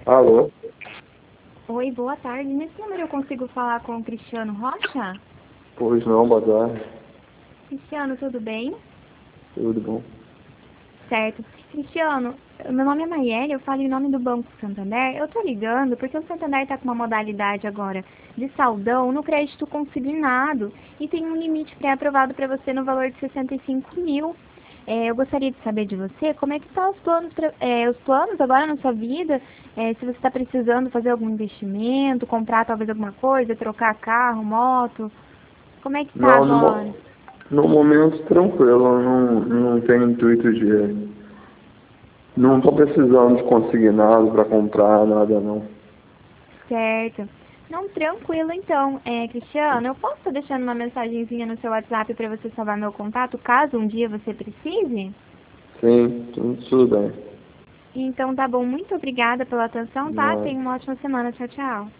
Alô? Oi, boa tarde. Nesse número eu consigo falar com o Cristiano Rocha? Pois não, boa tarde. Cristiano, tudo bem? Tudo bom? Certo. Cristiano, meu nome é Maiele, eu falo em nome do Banco Santander. Eu tô ligando porque o Santander tá com uma modalidade agora de saldão no crédito consignado e tem um limite pré-aprovado para você no valor de 65 mil. Eu gostaria de saber de você como é que estão os planos agora na sua vida, se você está precisando fazer algum investimento, comprar talvez alguma coisa, trocar carro, moto, como é que está Não, agora? no momento tranquilo, não tenho intuito de. Não estou precisando de conseguir nada para comprar, nada não. Certo. Não, tranquilo então. Cristiano, eu posso estar deixando uma mensagenzinha no seu WhatsApp para você salvar meu contato, caso um dia você precise? Sim, tudo bem. Então tá bom, muito obrigada pela atenção, tá? Nada. Tenha uma ótima semana. Tchau, tchau.